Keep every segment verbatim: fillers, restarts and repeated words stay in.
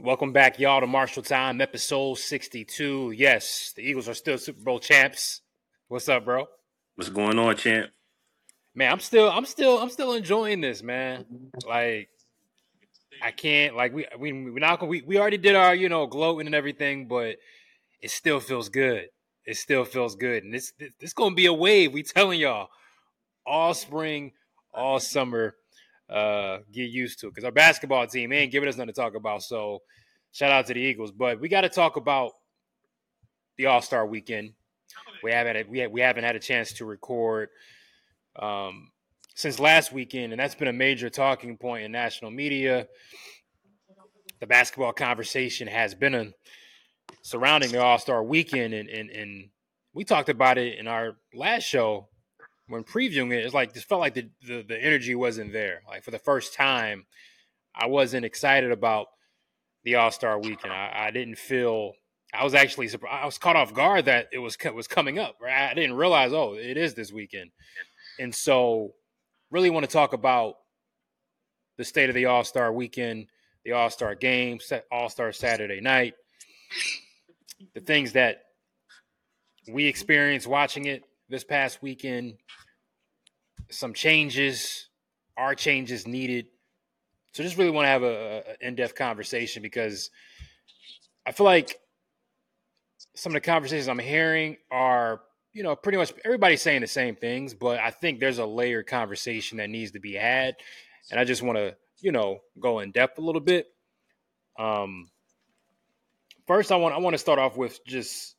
Welcome back, y'all, to Marshall Time, episode sixty-two. Yes, the Eagles are still Super Bowl champs. What's up, bro? What's going on, champ? Man, I'm still, I'm still, I'm still enjoying this, man. Like, I can't, like, we, we, we not, we, we already did our, you know, gloating and everything, but it still feels good. It still feels good, and this, this, this gonna be a wave. We telling y'all, all spring, all summer. Uh, get used to it because our basketball team ain't giving us nothing to talk about. So, shout out to the Eagles, but we got to talk about the All-Star weekend. We haven't had, we have, we haven't had a chance to record um, since last weekend, and that's been a major talking point in national media. The basketball conversation has been a, surrounding the All-Star weekend, and, and and we talked about it in our last show when previewing it. It's like this felt like the, the the energy wasn't there. Like for the first time, I wasn't excited about the All-Star weekend. I, I didn't feel. I was actually surprised. I was caught off guard that it was was coming up. Right? I didn't realize, oh, it is this weekend. And so, really want to talk about the state of the All-Star weekend, the All-Star game, All-Star Saturday night, the things that we experienced watching it this past weekend, some changes, our changes needed. So, just really want to have a, a in-depth conversation because I feel like some of the conversations I'm hearing are, you know, pretty much everybody's saying the same things, but I think there's a layered conversation that needs to be had. And I just want to, you know, go in depth a little bit. Um, first, I want I want to start off with just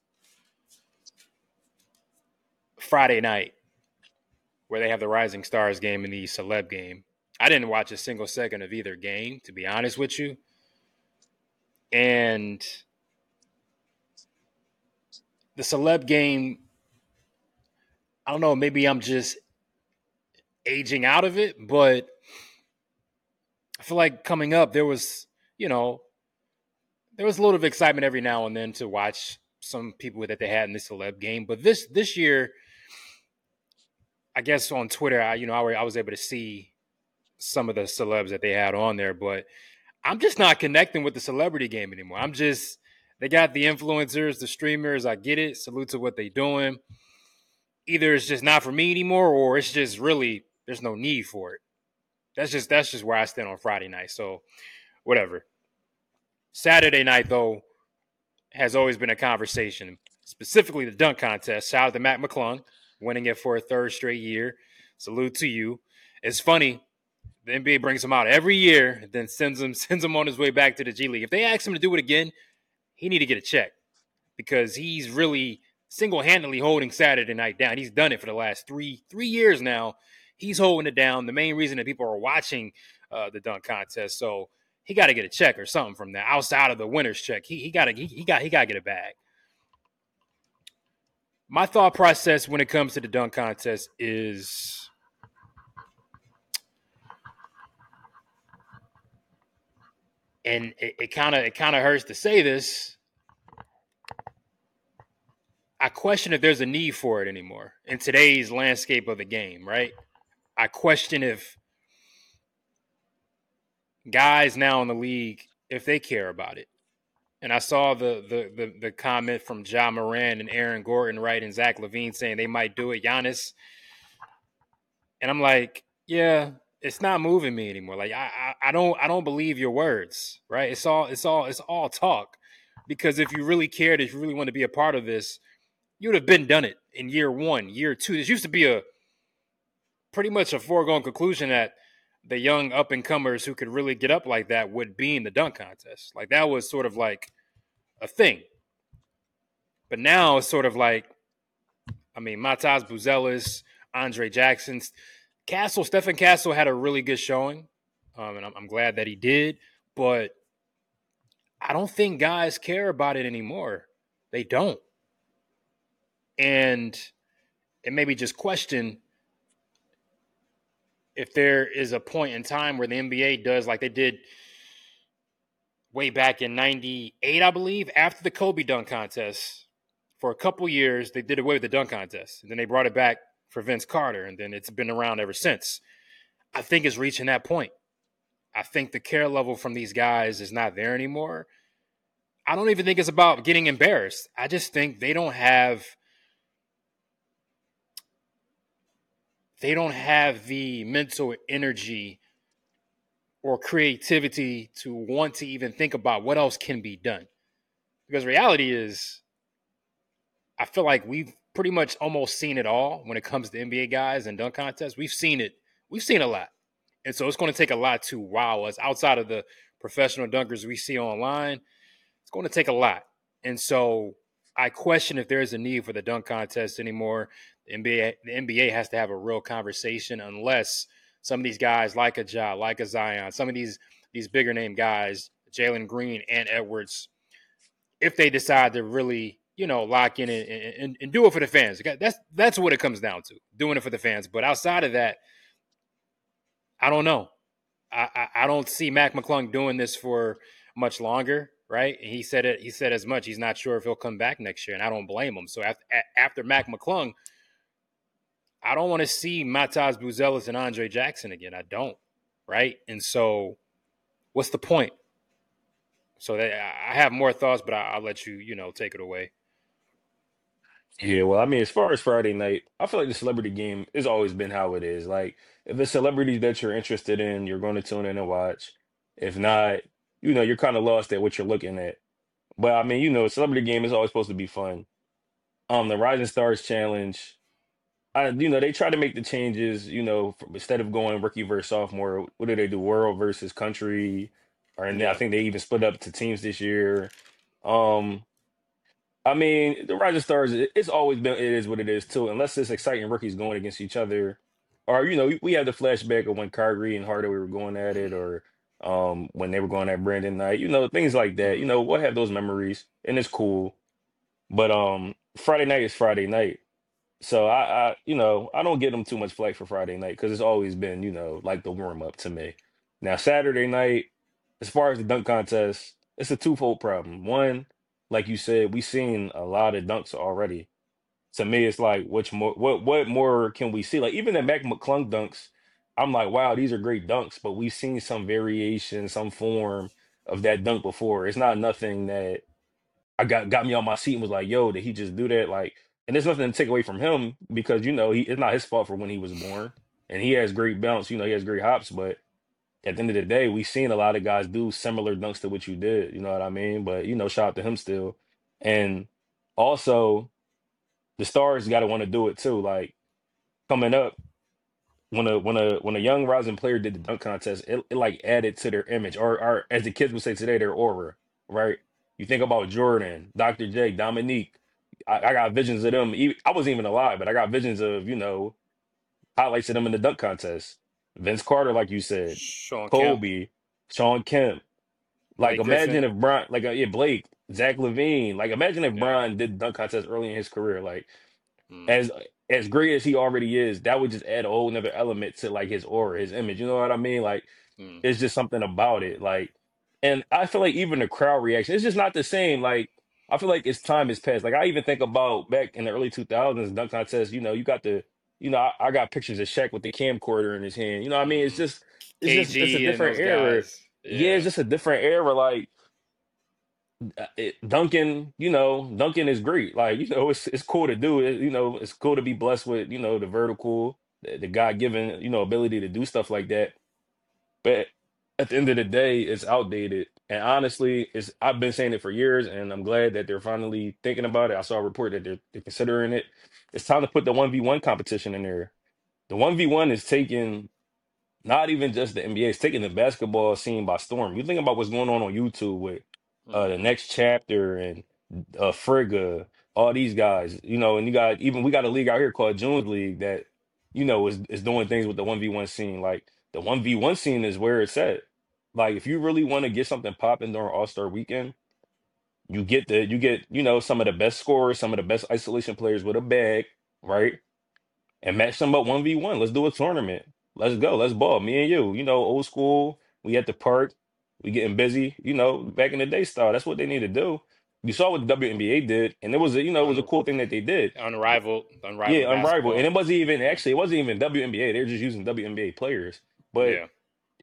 Friday night, where they have the Rising Stars game and the Celeb game. I didn't watch a single second of either game, to be honest with you. And the Celeb game, I don't know, maybe I'm just aging out of it, but I feel like coming up, there was, you know, there was a little bit of excitement every now and then to watch some people that they had in the Celeb game. But this this year, I guess on Twitter, I, you know, I, I was able to see some of the celebs that they had on there, but I'm just not connecting with the celebrity game anymore. I'm just, they got the influencers, the streamers. I get it. Salute to what they're doing. Either it's just not for me anymore, or it's just really, there's no need for it. That's just, that's just where I stand on Friday night. So whatever. Saturday night, though, has always been a conversation, specifically the dunk contest. Shout out to Mac McClung, winning it for a third straight year. Salute to you. It's funny. The N B A brings him out every year, then sends him sends him on his way back to the G League. If they ask him to do it again, he need to get a check because he's really single-handedly holding Saturday night down. He's done it for the last three three years now. He's holding it down. The main reason that people are watching uh, the dunk contest, so he got to get a check or something from that outside of the winner's check. He he got to he, he got he got to get a bag. My thought process when it comes to the dunk contest is, and it kind of it kind of hurts to say this, I question if there's a need for it anymore in today's landscape of the game, right? I question if guys now in the league, if they care about it. And I saw the the the, the comment from Ja Moran and Aaron Gordon, right, and Zach LaVine saying they might do it, Giannis. And I'm like, yeah, it's not moving me anymore. Like I, I I don't I don't believe your words, right? It's all it's all it's all talk. Because if you really cared, if you really want to be a part of this, you would have been done it in year one, year two. This used to be a pretty much a foregone conclusion that the young up and comers who could really get up like that would be in the dunk contest. Like that was sort of like a thing. But now it's sort of like, I mean, Matas Buzelis, Andre Jackson, Castle, Stephen Castle had a really good showing. Um, and I'm, I'm glad that he did. But I don't think guys care about it anymore. They don't. And it made me just question if there is a point in time where the N B A does like they did way back in ninety-eight, I believe, after the Kobe dunk contest. For a couple years, they did away with the dunk contest. And then they brought it back for Vince Carter, and then it's been around ever since. I think it's reaching that point. I think the care level from these guys is not there anymore. I don't even think it's about getting embarrassed. I just think they don't have they don't have the mental energy or creativity to want to even think about what else can be done. Because reality is, I feel like we've pretty much almost seen it all when it comes to N B A guys and dunk contests. We've seen it. We've seen a lot. And so it's going to take a lot to wow us outside of the professional dunkers we see online. It's going to take a lot. And so I question if there is a need for the dunk contest anymore. The N B A, the N B A has to have a real conversation unless some of these guys like a Ja, like a Zion, some of these these bigger name guys, Jalen Green and Edwards, if they decide to really, you know, lock in and, and, and do it for the fans. That's that's what it comes down to, doing it for the fans. But outside of that, I don't know. I, I, I don't see Mac McClung doing this for much longer, right? And he said it. He said as much. He's not sure if he'll come back next year, and I don't blame him. So after, after Mac McClung, I don't want to see Matas Buzelis and Andre Jackson again. I don't, right? And so, what's the point? So that, I have more thoughts, but I, I'll let you, you know, take it away. Yeah, well, I mean, as far as Friday night, I feel like the celebrity game has always been how it is. Like, if it's celebrities that you're interested in, you're going to tune in and watch. If not, you know, you're kind of lost at what you're looking at. But I mean, you know, celebrity game is always supposed to be fun. Um, the Rising Stars Challenge, I, you know, they try to make the changes. You know, from, instead of going rookie versus sophomore, what do they do? World versus country, or and then I Yeah. think they even split up to teams this year. Um, I mean, the Rising Stars, it- it's always been, it is what it is too, unless it's exciting rookies going against each other. Or, you know, we we have the flashback of when Kyrie and Hardaway were going at it, or um when they were going at Brandon Knight, you know, things like that. You Mm-hmm. know, we'll have those memories, and it's cool. But um Friday night is Friday night. So I, I you know, I don't get them too much flack for Friday night because it's always been, you know, like the warm up to me. Now Saturday night, as far as the dunk contest, it's a twofold problem. One, like you said, we've seen a lot of dunks already. To me, it's like which more what what more can we see? Like even the Mac McClung dunks, I'm like, wow, these are great dunks, but we've seen some variation, some form of that dunk before. It's not nothing that I got got me on my seat and was like, yo, did he just do that? Like, and there's nothing to take away from him because you know he it's not his fault for when he was born, and he has great bounce. You know, he has great hops, but at the end of the day, we've seen a lot of guys do similar dunks to what you did. You know what I mean? But you know, shout out to him still, and also the stars got to want to do it too. Like coming up when a when a when a young rising player did the dunk contest, it, it like added to their image, or or as the kids would say today, their aura, right? You think about Jordan, doctor J, Dominique. I, I got visions of them. e- I wasn't even alive, but I got visions of you know highlights of them in the dunk contest. Vince Carter, like you said, Sean Kemp, Kobe, Sean Kemp. Like Blake imagine Griffin. if Brian, like uh, yeah, Blake, Zach Levine. Like imagine if Yeah. Brian did dunk contest early in his career. Like Mm. as as great as he already is, that would just add a whole nother element to like his aura, his image. You know what I mean? Like Mm. it's just something about it. Like, and I feel like even the crowd reaction, it's just not the same. Like I feel like as time has passed. Like I even think about back in the early two thousands dunk contest. You know, you got the, you know, I, I got pictures of Shaq with the camcorder in his hand. You know what I mean? It's Mm-hmm. just, it's just, it's a K G and different those era. guys. Yeah, it's Yeah. just a different era. Like uh, it, Duncan, you know, Duncan is great. Like, you know, it's it's cool to do it. You know, it's cool to be blessed with, you know, the vertical, the, the God given, you know, ability to do stuff like that. But at the end of the day, it's outdated. And honestly, it's I've been saying it for years, and I'm glad that they're finally thinking about it. I saw a report that they're, they're considering it. It's time to put the one v one competition in there. The one v one is taking not even just the N B A, it's taking the basketball scene by storm. You think about what's going on on YouTube with uh, the Mm-hmm. next chapter and uh, Frigga, all these guys, you know, and you got even we got a league out here called June's League that, you know, is is doing things with the one v one scene. Like the one v one scene is where it's at. Like if you really want to get something popping during All-Star weekend, you get the you get, you know, some of the best scorers, some of the best isolation players with a bag, right? And match them up one v one. Let's do a tournament. Let's go. Let's ball. Me and you. You know, old school. We at the park. We getting busy. You know, back in the day style. That's what they need to do. You saw what the W N B A did, and it was a, you know, it was a Un- cool thing that they did. unrivaled, Yeah, unrivaled unrivaled. basketball. And it wasn't even Yeah. actually it wasn't even W N B A. They're just using W N B A players. But Yeah.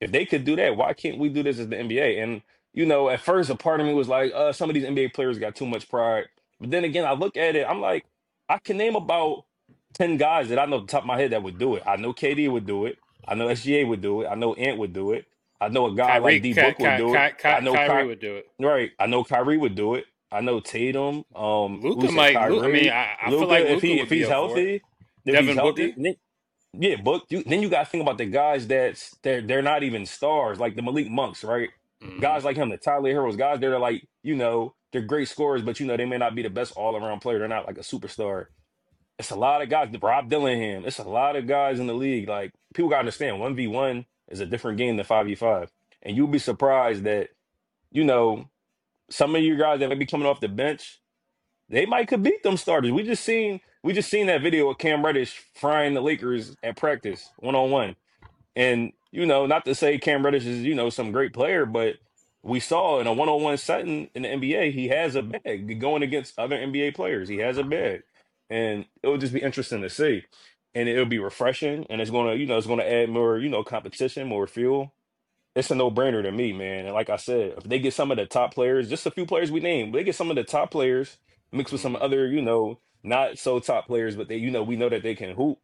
If they could do that, why can't we do this as the N B A? And you know, at first, a part of me was like, uh, some of these N B A players got too much pride. But then again, I look at it, I'm like, I can name about ten guys that I know off the top of my head that would do it. I know K D would do it. I know S G A would do it. I know Ant would do it. I know a guy Kyrie, like D Ky, Book would Ky, do it. Ky, I Ky, know Kyrie Ky, would do it. right. I know Kyrie would do it. I know Tatum. Um, we Luca said might. Lu- I mean, Kyrie, I, I feel like Luca. If Luca he would if be he's up for it. healthy, if he's Devin healthy, Booker. then, yeah, Book. You, then you got to think about the guys that's they're they're not even stars, like the Malik Monks, right? Hmm. Guys like him, the Tyler Heroes, guys that are like, you know, they're great scorers, but you know, they may not be the best all around player. They're not like a superstar. It's a lot of guys. Rob Dillingham. It's a lot of guys in the league. Like people gotta understand, one v one is a different game than five v five, and you'll be surprised that you know some of you guys that may be coming off the bench, they might could beat them starters. We just seen we just seen that video of Cam Reddish frying the Lakers at practice one on one. And, you know, not to say Cam Reddish is, you know, some great player, but we saw in a one-on-one setting in the N B A, he has a bag going against other N B A players. He has a bag. And it would just be interesting to see. And it'll be refreshing. And it's gonna, you know, it's gonna add more, you know, competition, more fuel. It's a no-brainer to me, man. And like I said, if they get some of the top players, just a few players we named, they get some of the top players mixed with some Hmm. other, you know, not so top players, but they, you know, we know that they can hoop.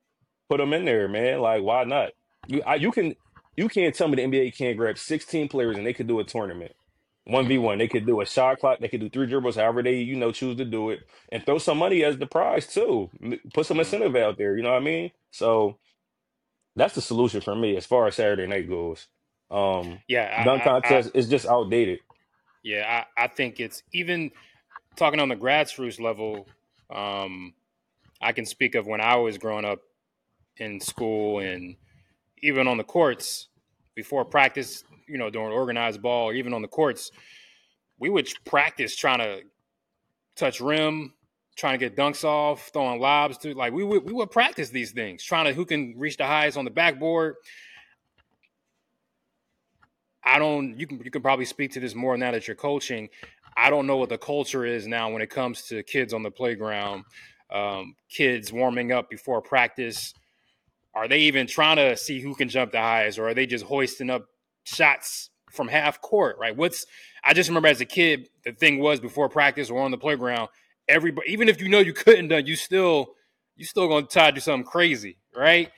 Put them in there, man. Like, why not? You I, you can you can't tell me the N B A can't grab sixteen players and they could do a tournament. one v Hmm. one. They could do a shot clock, they could do three dribbles, however they, you know, choose to do it, and throw some money as the prize too. M- Put some Hmm. incentive out there, you know what I mean? So that's the solution for me as far as Saturday night goes. Um dunk Yeah, I, I, I, contest is just outdated. yeah, I, I think it's even talking on the grassroots level. Um, I can speak of when I was growing up in school and even on the courts before practice. You know, during organized ball, or even on the courts, we would practice trying to touch rim, trying to get dunks off, throwing lobs to like we would we would practice these things, trying to who can reach the highest on the backboard. I don't you can you can probably speak to this more now that you're coaching. I don't know what the culture is now when it comes to kids on the playground, um, kids warming up before practice. Are they even trying to see who can jump the highest, or are they just hoisting up shots from half court? Right? What's I just remember as a kid, the thing was before practice or on the playground, everybody, even if you know you couldn't done, you still you still gonna try to do something crazy, right?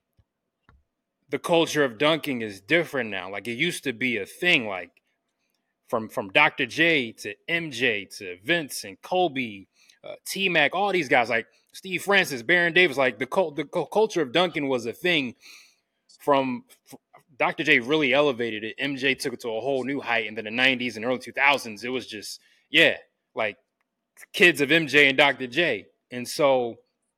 The culture of dunking is different now. Like it used to be a thing. Like from from doctor J to M J to Vince and Kobe, uh, T Mac, all these guys like Steve Francis, Baron Davis. Like the cult, the culture of dunking was a thing from doctor J really elevated it. M J took it to a whole new height, and then the nineties and early two thousands, it was just yeah, like kids of M J and doctor J. And so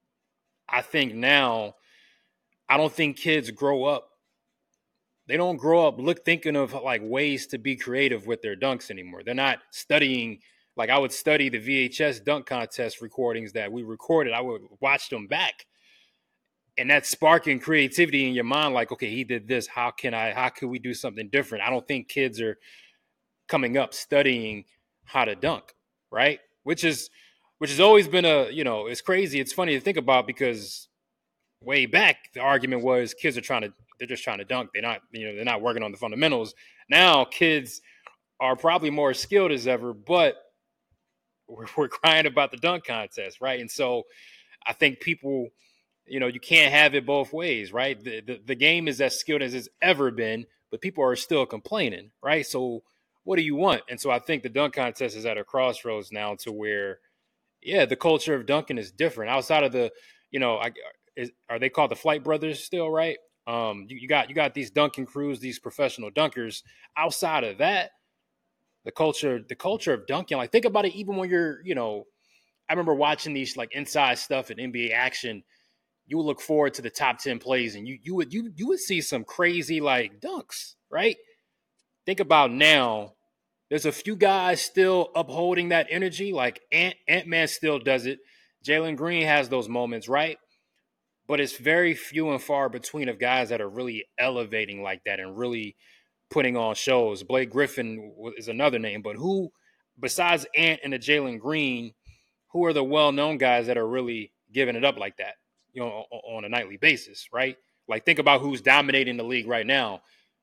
I think now I don't think kids grow up. They don't grow up look thinking of like ways to be creative with their dunks anymore. They're not studying like I would study the V H S dunk contest recordings that we recorded. I would watch them back, and that sparking creativity in your mind, like, okay, he did this. How can I? How can we do something different? I don't think kids are coming up studying how to dunk, right? Which is which has always been a you know it's crazy. It's funny to think about because way back the argument was kids are trying to they're just trying to dunk. They're not you know they're not working on the fundamentals. Now kids are probably more skilled as ever, but we're, we're crying about the dunk contest, right? And so I think people you know, you can't have it both ways, right? The, the the game is as skilled as it's ever been, but people are still complaining, right? So what do you want? And so I think the dunk contest is at a crossroads now to where, yeah, the culture of dunking is different. Outside of the, you know, I, is, are they called the Flight Brothers still, right? Um, you, you got you got these dunking crews, these professional dunkers. Outside of that, the culture, the culture of dunking, like think about it. Even when you're, you know, I remember watching these like inside stuff in N B A action you would look forward to the top ten plays and you you would you you would see some crazy like dunks, right? Think about now. There's a few guys still upholding that energy, like Ant Ant Man still does it. Jalen Green has those moments, right? But it's very few and far between of guys that are really elevating like that and really putting on shows. Blake Griffin is another name, but who besides Ant and the Jalen Green, who are the well-known guys that are really giving it up like that, you know, on a nightly basis, right? Like think about who's dominating the league right now.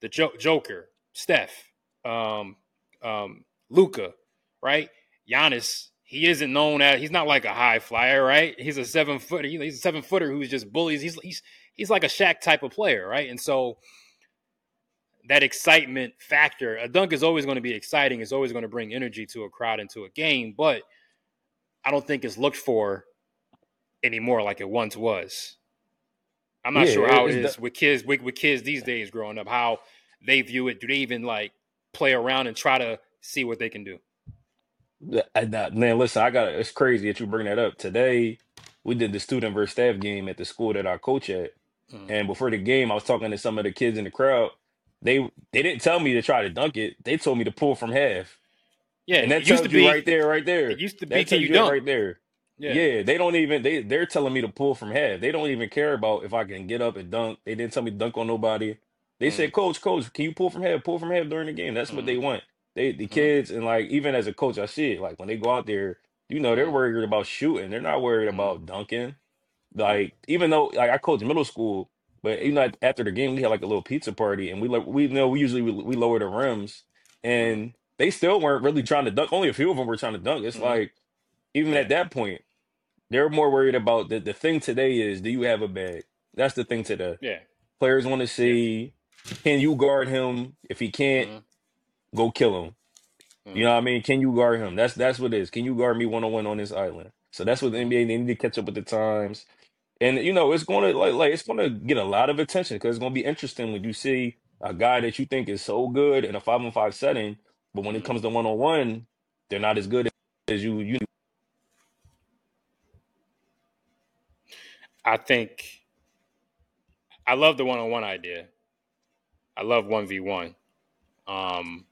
the jo- Joker, Steph, um, um, Luca, right? Giannis, he isn't known as, he's not like a high flyer, right? He's a seven footer. He's a seven footer who's just bullies. He's he's he's like a Shaq type of player, right? And so that excitement factor, a dunk is always going to be exciting. It's always going to bring energy to a crowd and to a game, but I don't think it's looked for anymore like it once was. I'm not Yeah, sure it, how it it's the, is with kids with, with kids these days growing up, how they view it. Do they even like play around and try to see what they can do? the- I- that- man. Listen, I got it's crazy that you bring that up. Today, we did the student versus staff game at the school that I coach at, Mm. and before the game, I was talking to some of the kids in the crowd. They they didn't tell me to try to dunk it. They told me to pull from half. Yeah, And that it used to tells you be. right there, right It there. used to be. That Can tells you you that dunk? right there. Yeah. Yeah, they don't even they they're telling me to pull from half. They don't even care about if I can get up and dunk. They didn't tell me to dunk on nobody. They Mm. said, Coach, Coach, can you pull from half? Pull from half during the game. That's what they Mm. want. They the Mm. kids and like even as a coach, I see it. Like when they go out there, you know, they're Mm. worried about shooting. They're not worried Mm. about dunking. Mm. Like even though like I coach middle school, but you know after the game we had like a little pizza party and we like we you know we usually we, we lower the rims Mm. and they still weren't really trying to dunk. Only a few of them were trying to dunk. It's Mm. like even Yeah. at that point, they're more worried about the the thing today is do you have a bag? That's the thing today. Yeah. Players want to Yeah. see can you guard him? If he can't, Mm. go kill him. You Mm. know what I mean? Can you guard him? That's that's what it is. Can you guard me one on one on this island? So that's what the Mm. N B A they need to catch up with the times. And you know, it's gonna like like it's gonna get a lot of attention because it's gonna be interesting when you see a guy that you think is so good in a five on five setting, but when it Mm. comes to one on one, they're not as good as you you I think I love the one-on-one idea. I love one v one. Um,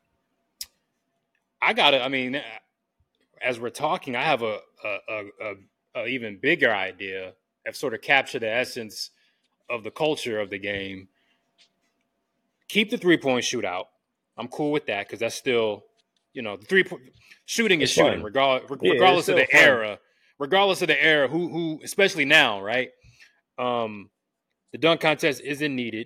I got to I mean, as we're talking, I have a a, a, a a even bigger idea of sort of capture the essence of the culture of the game. Keep the three point shootout. I'm cool with that because that's still, you know, the three point shooting is it's shooting, fun. regardless Yeah, it's regardless of still the fun. era, regardless of the era. Who who, especially now, right? Um, the dunk contest isn't needed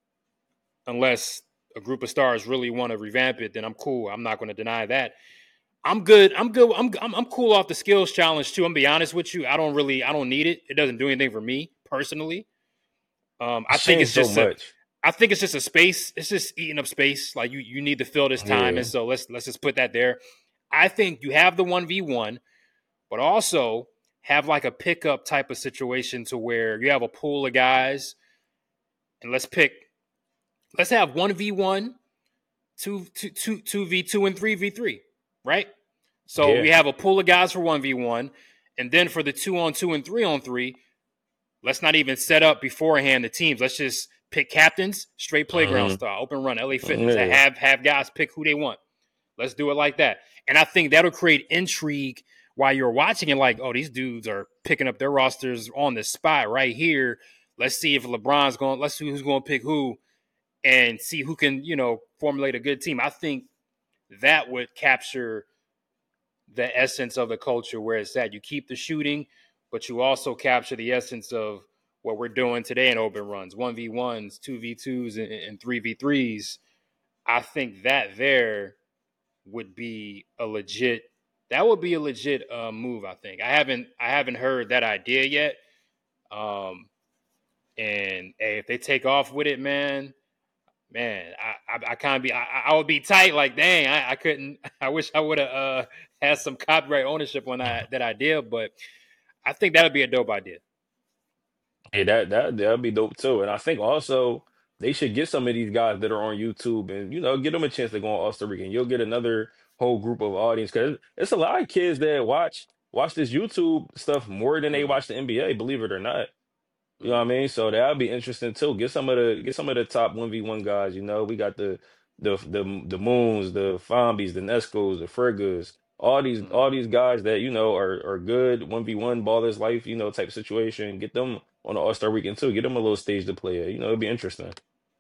unless a group of stars really want to revamp it. Then I'm cool. I'm not going to deny that. I'm good. I'm good. I'm, I'm I'm cool off the skills challenge too. I'm gonna be honest with you. I don't really. I don't need it. It doesn't do anything for me personally. Um, I It's think it's changed so just a. much. I think it's just a space. It's just eating up space. Like you, you need to fill this time, and Yeah. so let's let's just put that there. I think you have the one v one, but also have like a pickup type of situation to where you have a pool of guys, and let's pick. Let's have one v one, two two two two v two, and three v three, right? So Yeah. we have a pool of guys for one v one, and then for the two on two and three on three, let's not even set up beforehand the teams. Let's just pick captains, straight playground hmm style, open run, L A Fitness. Yeah. Have have guys pick who they want. Let's do it like that. And I think that'll create intrigue while you're watching it. Like, oh, these dudes are picking up their rosters on the spot right here. Let's see if LeBron's going. Let's see who's going to pick who, and see who can, you know, formulate a good team. I think that would capture the essence of the culture where it's at. You keep the shooting, but you also capture the essence of what we're doing today in open runs, one v ones, two v twos, and, and three v threes. I think that there would be a legit. That would be a legit uh, move. I think I haven't I haven't heard that idea yet. Um, and hey, if they take off with it, man, man, I I, I kind of be I, I would be tight. Like, dang, I, I couldn't. I wish I would have uh, had some copyright ownership on that that idea, but I think that would be a dope idea. Yeah, that that that'd be dope too. And I think also they should get some of these guys that are on YouTube and you know give them a chance to go on All-Star Weekend. You'll get another whole group of audience because it's a lot of kids that watch watch this YouTube stuff more than they Mm, watch the N B A, believe it or not. You know what mm, I mean? So that'll be interesting too. Get some of the get some of the top one v one guys. You know, we got the the the the Moons, the Fombies, the Nescos, the Fergus, all these mm. all these guys that you know are are good one v one ballers life. You know, type of situation. Get them on the All Star Weekend too. Get them a little stage to play at. You know, it'd be interesting.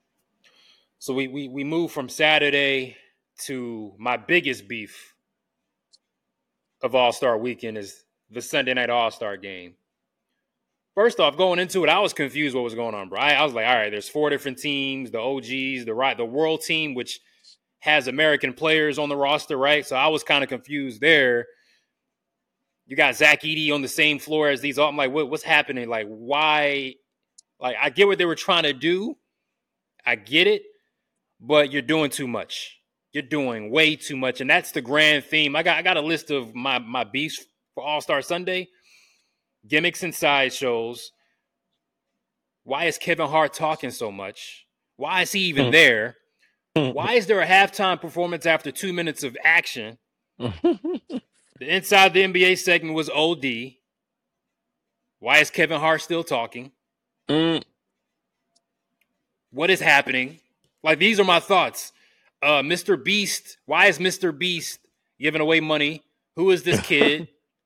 So we we we move from Saturday to my biggest beef of All Star Weekend is the Sunday Night All Star Game. First off, going into it, I was confused what was going on, bro. I, I was like, all right, there's four different teams: the O Gs, the right, the World Team, which has American players on the roster, right? So I was kind of confused there. You got Zach Edey on the same floor as these. I'm like, what, what's happening? Like, why? Like, I get what they were trying to do. I get it, but you're doing too much. You're doing way too much, and that's the grand theme. I got I got a list of my my beefs for All Star Sunday: gimmicks and sideshows. Why is Kevin Hart talking so much? Why is he even there? Why is there a halftime performance after two minutes of action? The Inside the N B A segment was O D. Why is Kevin Hart still talking? Mm. What is happening? Like, these are my thoughts. Uh, Mister Beast. Why is Mister Beast giving away money? Who is this kid?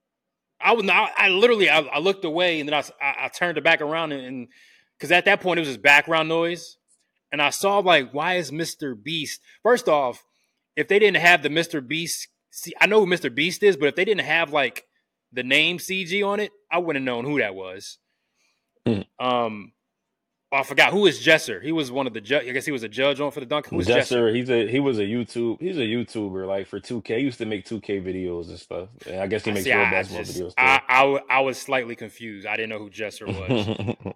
I was not. I literally. I, I looked away and then I, I, I turned it back around and because at that point it was just background noise, and I saw like, why is Mister Beast? First off, if they didn't have the Mister Beast, see, I know who Mister Beast is, but if they didn't have like the name C G on it, I wouldn't have known who that was. Mm. Um, oh, I forgot who is Jesser. He was one of the judge. I guess he was a judge on for the dunk. Who is Jesser? Jesser, he's a he was a YouTube he's a YouTuber like for two K. He used to make two K videos and stuff. And I guess he I makes see. real I, I basketball just videos I, too. I w- I was slightly confused. I didn't know who Jesser was.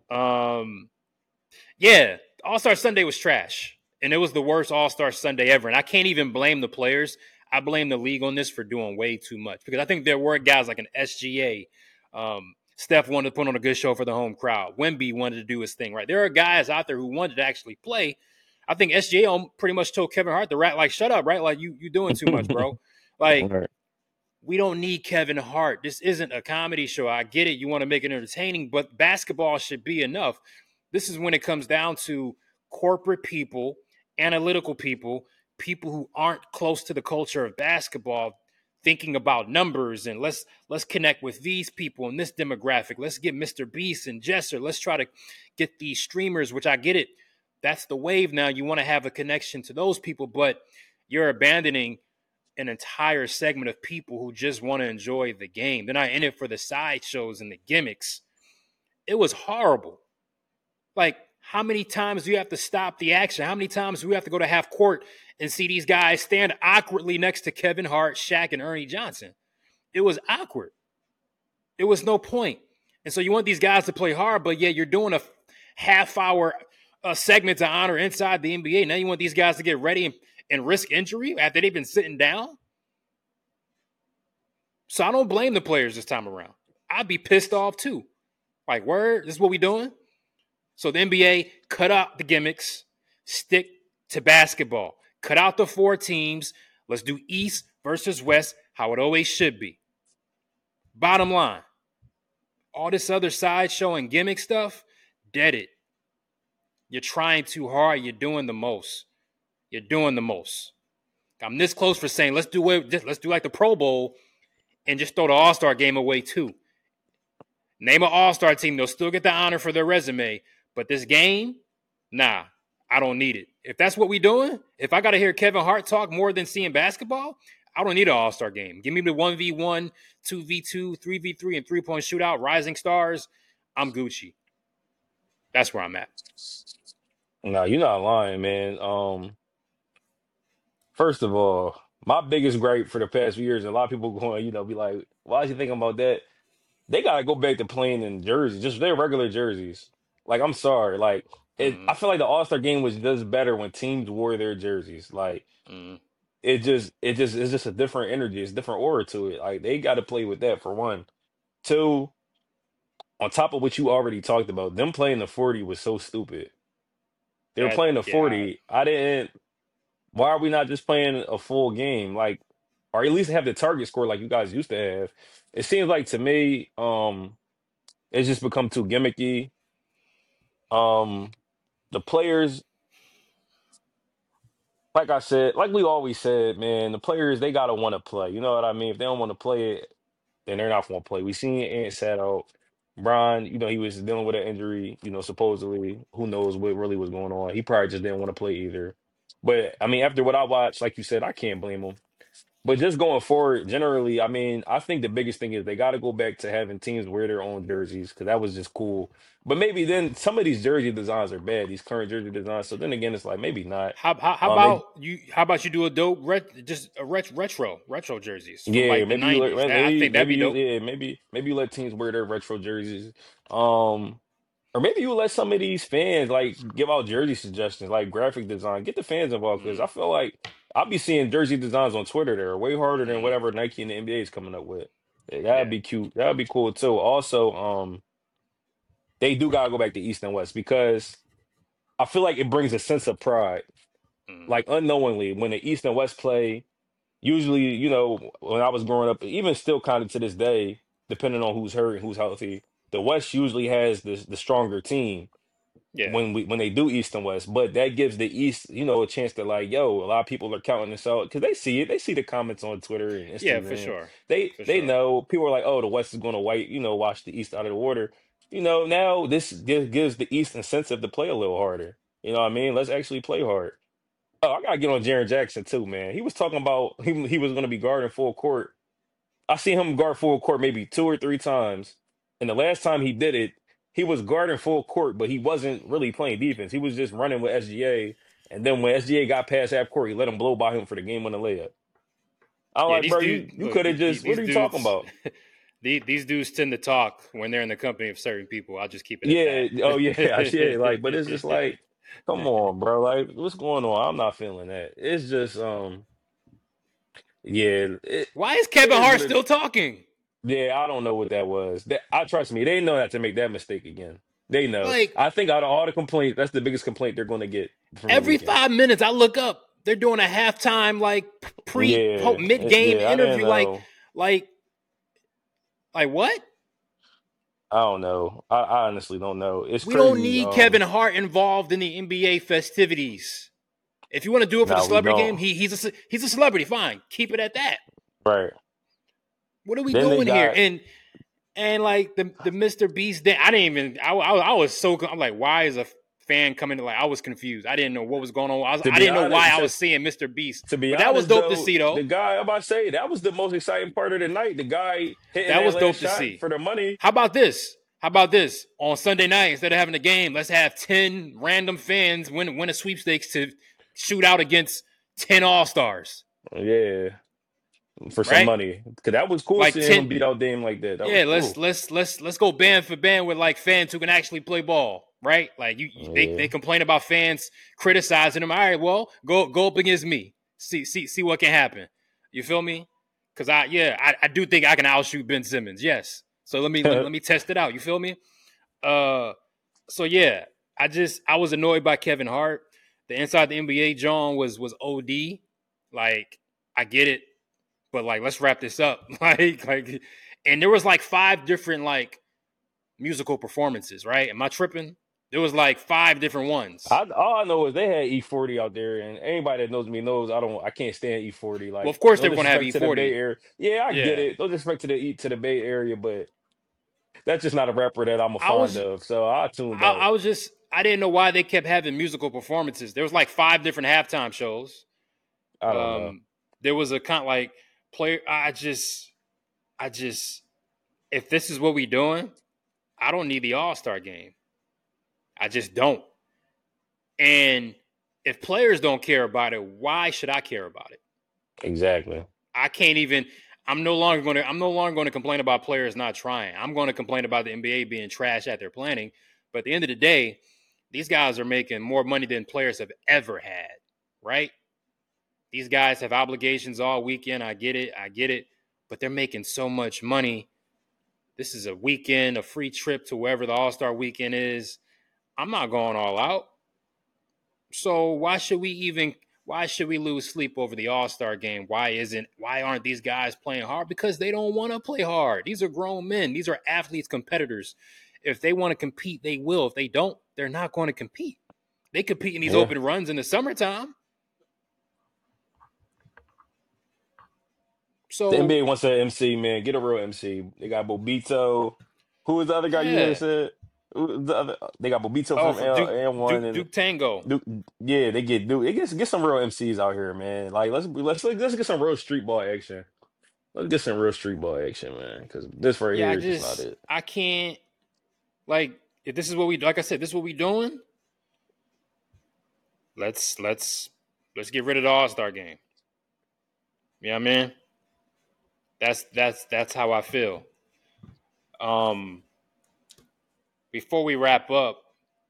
Um, yeah, All Star Sunday was trash, and it was the worst All Star Sunday ever. And I can't even blame the players. I blame the league on this for doing way too much because I think there were guys like an S G A. Um, Steph wanted to put on a good show for the home crowd. Wemby wanted to do his thing, right? There are guys out there who wanted to actually play. I think S G A pretty much told Kevin Hart, the rat, like, shut up, right? Like, you you doing too much, bro. Like, Right. we don't need Kevin Hart. This isn't a comedy show. I get it. You want to make it entertaining, but basketball should be enough. This is when it comes down to corporate people, analytical people, people who aren't close to the culture of basketball, thinking about numbers and let's let's connect with these people in this demographic. Let's get Mister Beast and Jesser. Let's try to get these streamers, which I get it. That's the wave now. You want to have a connection to those people, but you're abandoning an entire segment of people who just want to enjoy the game. They're not in it for the sideshows and the gimmicks. It was horrible. Like, how many times do you have to stop the action? How many times do we have to go to half court and see these guys stand awkwardly next to Kevin Hart, Shaq, and Ernie Johnson? It was awkward. It was no point. And so you want these guys to play hard, but yeah, you're doing a half hour uh, segment to honor inside the N B A. Now you want these guys to get ready and, and risk injury after they've been sitting down? So I don't blame the players this time around. I'd be pissed off too. Like, word, this is what we doing? So the N B A cut out the gimmicks, stick to basketball. Cut out the four teams. Let's do East versus West, how it always should be. Bottom line, all this other sideshow and gimmick stuff, dead it. You're trying too hard. You're doing the most. You're doing the most. I'm this close for saying let's do it. Let's do like the Pro Bowl and just throw the All-Star game away too. Name an All-Star team. They'll still get the honor for their resume. But this game, nah, I don't need it. If that's what we doing, if I got to hear Kevin Hart talk more than seeing basketball, I don't need an All-Star game. Give me the one v one, two v two, three v three, and three-point shootout, rising stars. I'm Gucci. That's where I'm at. No, you're not lying, man. Um, first of all, my biggest gripe for the past few years, and a lot of people going, you know, be like, why is you thinking about that? They gotta go back to playing in jerseys, just their regular jerseys. Like, I'm sorry, like it. Mm-hmm. I feel like the All Star game was just better when teams wore their jerseys. Like, Mm-hmm. it just, it just, it's just a different energy. It's a different aura to it. Like, they got to play with that for one. Two, on top of what you already talked about, them playing the forty was so stupid. They were That, playing the yeah. forty. I didn't. Why are we not just playing a full game? Like, or at least have the target score like you guys used to have. It seems like to me, um, it's just become too gimmicky. Um, the players, like I said, like we always said, man, the players they gotta want to play. You know what I mean? If they don't want to play it, then they're not going to play. We seen Ant sat out. Brian, you know, he was dealing with an injury. You know, supposedly, who knows what really was going on? He probably just didn't want to play either. But I mean, after what I watched, like you said, I can't blame him. But just going forward, generally, I mean, I think the biggest thing is they got to go back to having teams wear their own jerseys because that was just cool. But maybe then some of these jersey designs are bad, these current jersey designs. So then again, it's like maybe not. How, how how Um, about it, you? How about you do a dope ret, just a ret, retro retro jerseys from yeah, like the maybe you let nineties? well, That I maybe think that'd maybe be you dope. yeah maybe maybe you let teams wear their retro jerseys. Um, or maybe you let some of these fans like give out jersey suggestions, like graphic design. Get the fans involved because Mm, I feel like I'll be seeing jersey designs on Twitter that are way harder than mm, whatever Nike and the N B A is coming up with. Yeah, that'd yeah. be cute. That'd be cool too. Also, um, they do gotta go back to East and West because I feel like it brings a sense of pride. Mm, Like unknowingly, when the East and West play, usually, you know, when I was growing up, even still kind of to this day, depending on who's hurt and who's healthy, the West usually has the the stronger team yeah. when we when they do East and West, but that gives the East, you know, a chance to like, yo, a lot of people are counting this out because they see it. They see the comments on Twitter and Yeah, for Instagram. sure. They For they sure. know people are like, oh, the West is going to white, you know, wash the East out of the water. You know, now this gives, gives the East incentive to play a little harder. You know what I mean? Let's actually play hard. Oh, I gotta get on Jaren Jackson too, man. He was talking about he he was going to be guarding full court. I seen him guard full court maybe two or three times. And the last time he did it, he was guarding full court, but he wasn't really playing defense. He was just running with S G A. And then when S G A got past half court, he let him blow by him for the game winning layup. I'm Yeah, like, these bro, you dudes you look. could have These, just what these are you talking dudes, about? these, these dudes tend to talk when they're in the company of certain people. I'll just keep it at Yeah, oh yeah, yeah, like, but it's just that. like, come on, bro. Like, what's going on? I'm not feeling that. It's just um, yeah, it, Why is it Kevin is Hart what it still talking? Yeah, I don't know what that was. That, I trust me, they know not to make that mistake again. They know. Like I think out of all the complaints, that's the biggest complaint they're going to get from the every weekend. five minutes, I look up. They're doing a halftime, like pre Yeah, mid it- game yeah, I didn't interview. Like, know. like, like what? I don't know. I, I honestly don't know. It's We don't crazy. need Kevin Um, Hart involved in the N B A festivities. If you want to do it for the now we celebrity game, don't. he he's a he's a celebrity. Fine, keep it at that. Right. What are we Then they doing here? got And and like the the Mister Beast, I didn't even. I, I, I was so. I'm like, why is a fan coming to like? I was confused. I didn't know what was going on. I, was, to I be didn't know why honest. I To, was seeing Mister Beast, to be but that was honest, dope to though, see the though. guy I'm about to say that was the most exciting part of the night. The guy hitting That that was last dope to shot see. for the money. How about this? How about this? On Sunday night, instead of having a game, let's have ten random fans win win a sweepstakes to shoot out against ten All Stars, Yeah, for some right? money. Cause that was cool Like seeing him ten. beat out Dame like that. That was Yeah, let's cool. let's let's let's go band for band with like fans who can actually play ball, right? Like you, you they they Yeah. complain about fans criticizing them. All right, well, go go up against me. See see see what can happen. You feel me? Because I yeah I, I do think I can outshoot Ben Simmons. Yes. So let me let me let me test it out. You feel me? Uh, so yeah, I just I was annoyed by Kevin Hart. The inside the N B A John was was O D. Like I get it, but like let's wrap this up. like like, and there was like five different like musical performances. Right? Am I tripping? There was like five different ones. I all I know is they had E forty out there, and anybody that knows me knows I don't I can't stand E forty. Well, of Like course no they were gonna have disrespect E to the Bay forty. Area. Yeah, I get Yeah, it. No disrespect to the E to the Bay Area, but that's just not a rapper that I'm a I fond was of. So I tuned I, out. I was just I didn't know why they kept having musical performances. There was like five different halftime shows. I don't know. Um, there was a kind of like player. I just I just if this is what we doing, I don't need the All Star game. I just don't. And if players don't care about it, why should I care about it? Exactly. I can't even. I'm no longer going to. I'm no longer going to complain about players not trying. I'm going to complain about the N B A being trash at their planning. But at the end of the day, these guys are making more money than players have ever had. Right? These guys have obligations all weekend. I get it. I get it. But they're making so much money. This is a weekend, a free trip to wherever the All Star weekend is. I'm not going all out. So why should we even why should we lose sleep over the All-Star game? Why isn't why aren't these guys playing hard? Because they don't want to play hard. These are grown men. These are athletes, competitors. If they want to compete, they will. If they don't, they're not going to compete. They compete in these Yeah. open runs in the summertime. The So N B A wants an M C, man. Get a real M C. They got Bobito. Who was the other guy you had yeah, said? The other, they got Bobito Oh, from from L Duke and one Duke and Duke Tango. Duke. Yeah, they get Duke. It gets get some real M Cs out here, man. Like let's let's let's get some real street ball action. Let's get some real street ball action, man. Because this right Yeah, I here is just not just it. I can't like if this is what we like I said, this is what we doing. Let's let's let's get rid of the All Star game. You know what I mean? That's that's that's how I feel. Um, before we wrap up,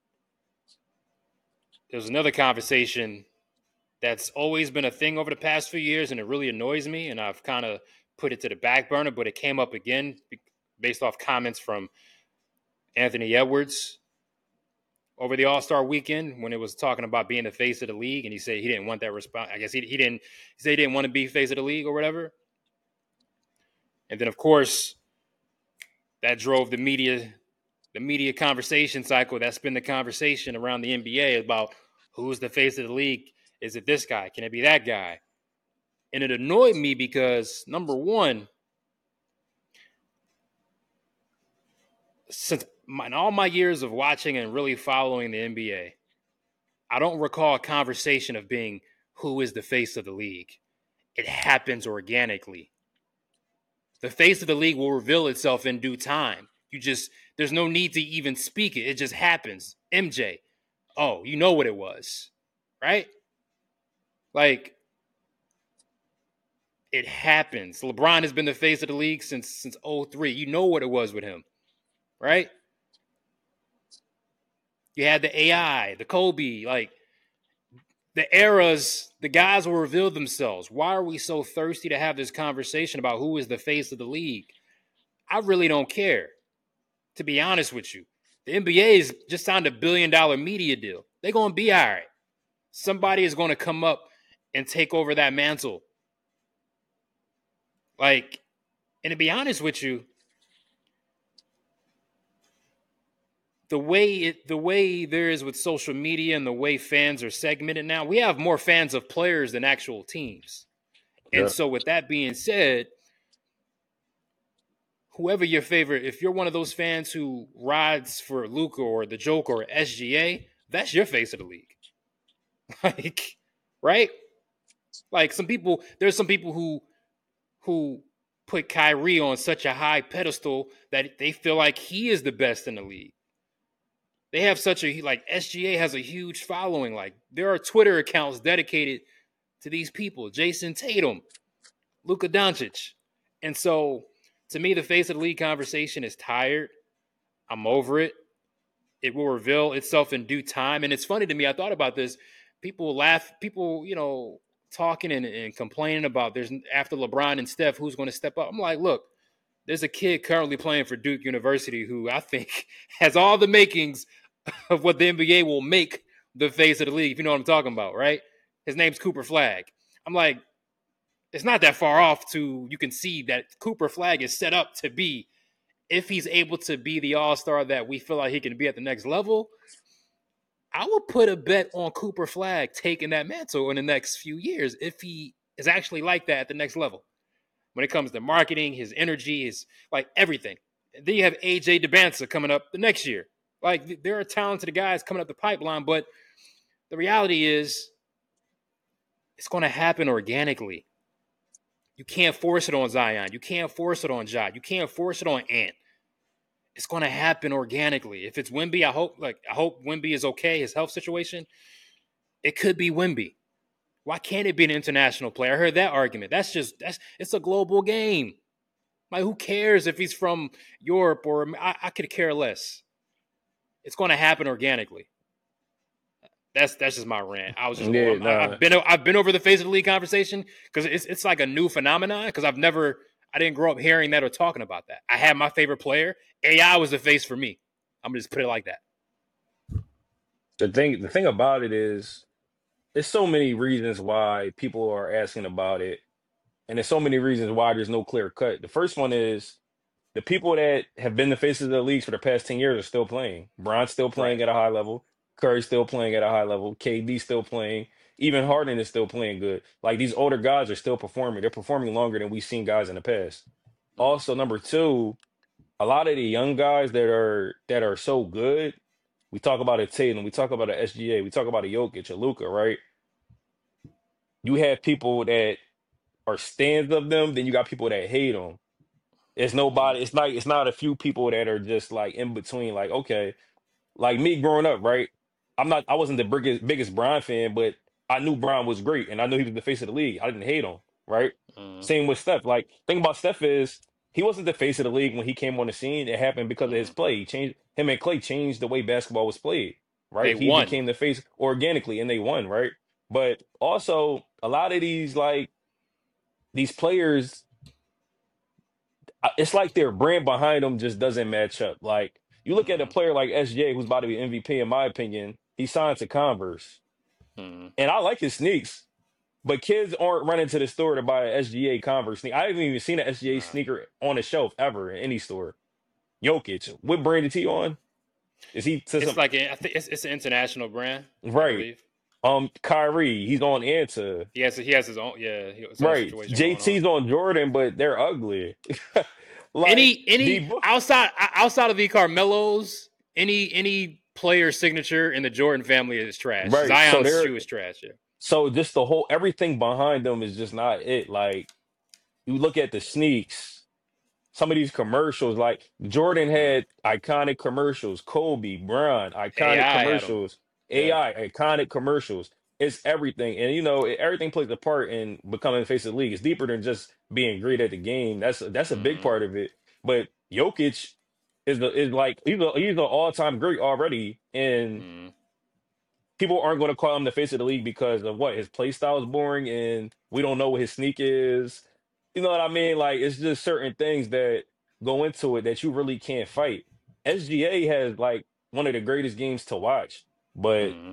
there's another conversation that's always been a thing over the past few years, and it really annoys me. And I've kind of put it to the back burner, but it came up again based off comments from Anthony Edwards over the All Star weekend when it was talking about being the face of the league, and he said he didn't want that response. I guess he he didn't he said he didn't want to be face of the league or whatever. And then of course that drove the media the media conversation cycle. That's been the conversation around the N B A about who's the face of the league. Is it this guy? Can it be that guy? And it annoyed me because number one, since my, in all my years of watching and really following the N B A, I don't recall a conversation of being who is the face of the league. It happens organically. The face of the league will reveal itself in due time. You just, there's no need to even speak it. It just happens. M J, oh, you know what it was, right? Like, it happens. LeBron has been the face of the league since since oh three. You know what it was with him, right? You had the A I, the Kobe, like the eras, the guys will reveal themselves. Why are we so thirsty to have this conversation about who is the face of the league? I really don't care, to be honest with you. The N B A has just signed a billion dollar media deal. They're going to be all right. Somebody is going to come up and take over that mantle. Like, and to be honest with you, the way it the way there is with social media and the way fans are segmented now, we have more fans of players than actual teams. And Yeah. so with that being said, whoever your favorite, if you're one of those fans who rides for Luka or the Joker or S G A, that's your face of the league. Like, right? Like some people, there's some people who who put Kyrie on such a high pedestal that they feel like he is the best in the league. They have such a, like, S G A has a huge following. Like, there are Twitter accounts dedicated to these people. Jason Tatum, Luka Doncic. And so, to me, the face of the league conversation is tired. I'm over it. It will reveal itself in due time. And it's funny to me, I thought about this. People laugh, people, you know, talking and, and complaining about there's after LeBron and Steph, who's going to step up. I'm like, look, there's a kid currently playing for Duke University who I think has all the makings of what the N B A will make the face of the league, if you know what I'm talking about, right? His name's Cooper Flagg. I'm like, it's not that far off to, you can see that Cooper Flagg is set up to be, if he's able to be the all-star that we feel like he can be at the next level, I would put a bet on Cooper Flagg taking that mantle in the next few years if he is actually like that at the next level. When it comes to marketing, his energy, his, like, everything. And then you have A J Debanza coming up the next year. Like, there are talented guys coming up the pipeline, but the reality is it's going to happen organically. You can't force it on Zion. You can't force it on Ja. You can't force it on Ant. It's going to happen organically. If it's Wemby, I hope like I hope Wemby is okay, his health situation. It could be Wemby. Why can't it be an international player? I heard that argument. That's just that's it's a global game. Like, who cares if he's from Europe or I, I could care less. It's going to happen organically. That's that's just my rant. I was just Yeah, I, nah. I've been I've been over the face of the league conversation because it's it's like a new phenomenon because I've never I didn't grow up hearing that or talking about that. I had my favorite player. A I was the face for me. I'm gonna just put it like that. The thing the thing about it is there's so many reasons why people are asking about it, and there's so many reasons why there's no clear cut. The first one is the people that have been the faces of the leagues for the past ten years are still playing. Bron's still Right. playing at a high level. Curry's still playing at a high level. K D still playing. Even Harden is still playing good. Like, these older guys are still performing. They're performing longer than we've seen guys in the past. Mm-hmm. Also, number two, a lot of the young guys that are that are so good. We talk about a Tatum, we talk about a S G A, we talk about a Jokic, a Luca, right? You have people that are stands of them, then you got people that hate them. It's Mhm. nobody. It's not. It's not a few people that are just like in between. Like okay, like me growing up, right? I'm not. I wasn't the biggest biggest Bron fan, but I knew Bron was great, and I knew he was the face of the league. I didn't hate him, right? Mhm. Same with Steph. Like thing about Steph is he wasn't the face of the league when he came on the scene. It happened because of his Mhm. play. He changed him and Clay changed the way basketball was played, They right? He won. became the face organically, and they won, right? But also a lot of these like these players I- it's like their brand behind them just doesn't match up. Like you look at a Mhm. player like S J, who's about to be M V P in my opinion. He signed to Converse, Mhm. and I like his sneaks, but kids aren't running to the store to buy an S G A Converse sneak. I haven't even seen an S G A Nah. sneaker on a shelf ever in any store. Jokic, what brand is he on? Is he to It's some like a, I think it's it's an international brand, I right? believe. Um, Kyrie, he's on Anta. He has he has his own yeah his own Right, situation going on. J T's on Jordan, but they're ugly. Like Any any the outside outside of the Carmelos, any any player signature in the Jordan family is trash. right, so Zion's they're shoe is trash. Yeah. So just the whole everything behind them is just not it. Like you look at the sneaks, some of these commercials, like Jordan Mm. had iconic commercials, Kobe, Bron, iconic A I had him. commercials, Yeah. A I, iconic commercials. It's everything. And you know, it- everything plays a part in becoming the face of the league. It's deeper than just being great at the game. That's that's a big Mm-hmm. part of it. But Jokic is the is like he's a he's an all-time great already. And Mm-hmm. people aren't going to call him the face of the league because of what his play style is boring and we don't know what his sneak is. You know what I mean? Like it's just certain things that go into it that you really can't fight. S G A has like one of the greatest games to watch, but Mm-hmm.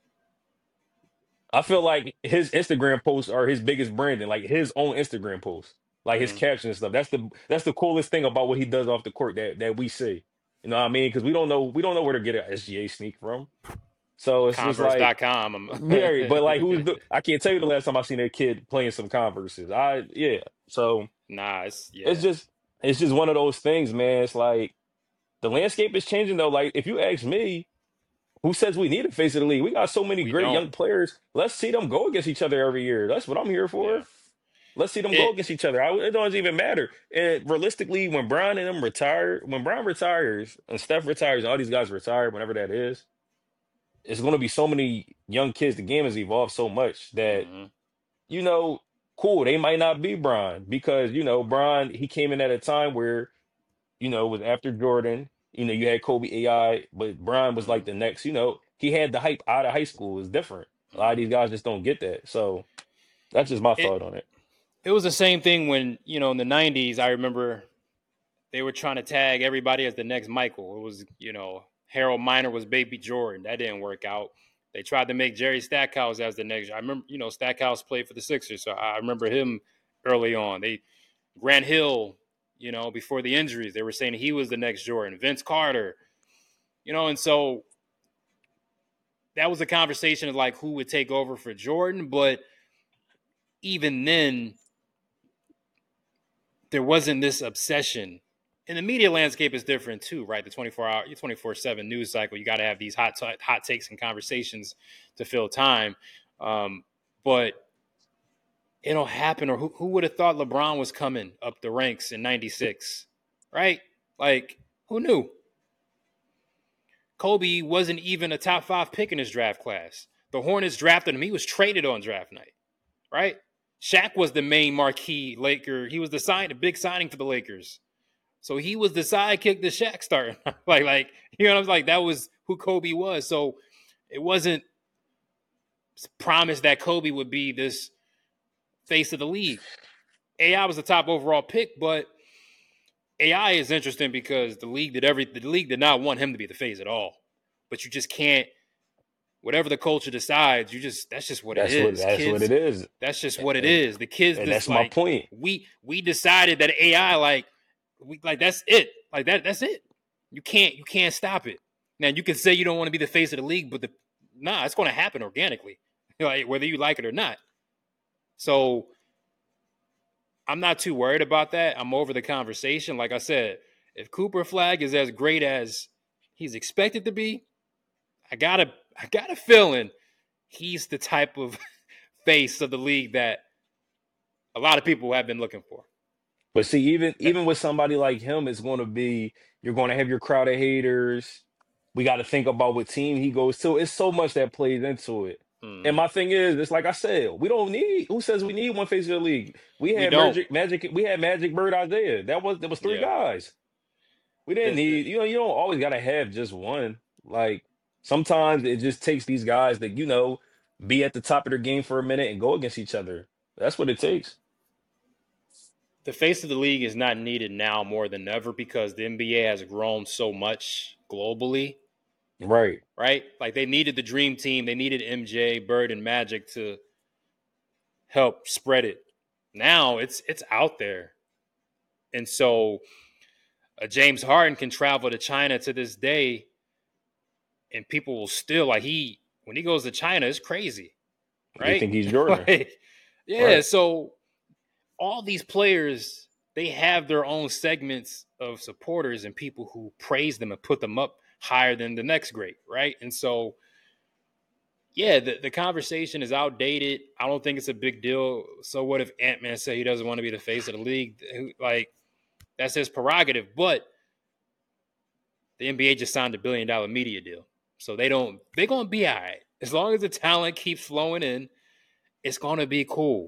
I feel like his Instagram posts are his biggest branding, like his own Instagram posts, like his Mm-hmm. captions and stuff. That's the that's the coolest thing about what he does off the court that that we see. You know what I mean? Because we don't know we don't know where to get an S G A sneak from. So it's just Converse like dot com. I'm yeah, but like who's the I can't tell you the last time I seen a kid playing some Converses. I yeah. So nah, it's it's yeah. just it's just one of those things, man. It's like the landscape is changing though. Like if you ask me, who says we need a face of the league? We got so many We great don't. young players. Let's see them go against each other every year. That's what I'm here for. Yeah. Let's see them go It against each other. I, it doesn't even matter. And realistically, when Brian and them retire, when Brian retires and Steph retires, and all these guys retire, whenever that is, it's going to be so many young kids. The game has evolved so much that mm-hmm. you know, cool, they might not be Bron because, you know, Bron, he came in at a time where, you know, it was after Jordan. You know, you had Kobe A I, but Bron was Mm-hmm. like the next, you know, he had the hype out of high school. It was different. A lot of Mm-hmm. these guys just don't get that. So that's just my It thought on it. it was the same thing when, you know, in the nineties, I remember they were trying to tag everybody as the next Michael. It was, you know, Harold Miner was Baby Jordan. That didn't work out. They tried to make Jerry Stackhouse as the next. I remember, you know, Stackhouse played for the Sixers, so I remember him early on. They Grant Hill, you know, before the injuries, they were saying he was the next Jordan. Vince Carter, you know, and so that was a conversation of like who would take over for Jordan. But even then, there wasn't this obsession. And the media landscape is different too, right? The twenty-four hour, twenty-four seven news cycle, you got to have these hot t- hot takes and conversations to fill time. Um, but it'll happen. Or who, who would have thought LeBron was coming up the ranks in ninety-six, right? Like, who knew? Kobe wasn't even a top five pick in his draft class. The Hornets drafted him. He was traded on draft night, right? Shaq was the main marquee Laker. He was the sign, the big signing for the Lakers. So he was the sidekick that Shaq started. like, like you know, I was like, that was who Kobe was. So it wasn't promised that Kobe would be this face of the league. A I was the top overall pick, but A I is interesting because the league did every the league did not want him to be the face at all. But you just can't. Whatever the culture decides, you just that's just what it That's what is. that's what Kids, it is. that's just And what it and, is. The kids, and this that's my like point. we we decided that A I like we like that's it. Like that that's it. You can't you can't stop it. Now you can say you don't want to be the face of the league, but the nah, it's going to happen organically, like whether you like it or not. So I'm not too worried about that. I'm over the conversation. Like I said, if Cooper Flag is as great as he's expected to be, I got a I got a feeling he's the type of face of the league that a lot of people have been looking for. But see, even even with somebody like him, it's going to be you're going to have your crowd of haters. We got to think about what team he goes to. It's so much that plays into it. And Mm-hmm. my thing is, it's like I said, we don't need. Who says we need one face of the league? We We had don't. Magic, Magic. We had Magic Bird Isaiah. That was there was three Yeah. guys. We didn't The, the, need. You know, you don't always got to have just one. Like sometimes it just takes these guys that you know be at the top of their game for a minute and go against each other. That's what it takes. the face of the league is not needed now more than ever because the N B A has grown so much globally. Right. Right? Like they needed the dream team. They needed M J, Bird, and Magic to help spread it. Now it's it's out there. And so uh, James Harden can travel to China to this day and people will still like he when he goes to China, it's crazy. They Right? think he's Jordan. Like, yeah, Right. so all these players, they have their own segments of supporters and people who praise them and put them up higher than the next great, right? And so, yeah, the, the conversation is outdated. I don't think it's a big deal. So what if Ant-Man said he doesn't want to be the face of the league? Like, that's his prerogative. But the N B A just signed a billion-dollar media deal. So they don't – they're going to be all right. As long as the talent keeps flowing in, it's going to be cool.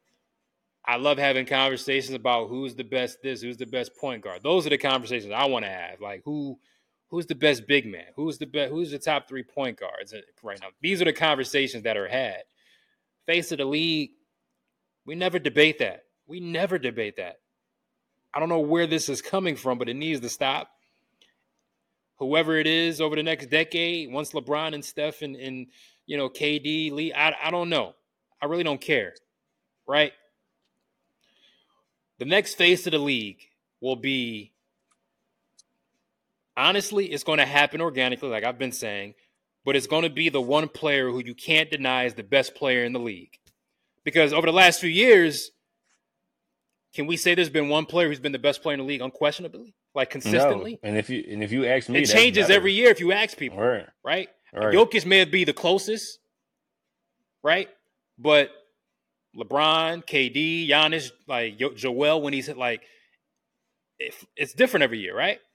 I love having conversations about who's the best this, who's the best point guard. Those are the conversations I want to have. Like who, who's the best big man? Who's the best? Who's the top three point guards right now? These are the conversations that are had. Face of the league, we never debate that. We never debate that. I don't know where this is coming from, but it needs to stop. Whoever it is over the next decade, once LeBron and Steph and, and you know K D, Lee, I, I don't know. I really don't care, right? The next face of the league will be, honestly, it's going to happen organically, like I've been saying, but it's going to be the one player who you can't deny is the best player in the league. Because over the last few years, can we say there's been one player who's been the best player in the league unquestionably, like consistently? No. And if you and if you ask me, it changes every year if you ask people, right? Right? Right. Jokic may be the closest, right? But LeBron, K D, Giannis, like Joel, when he's like, if, it's different every year, right?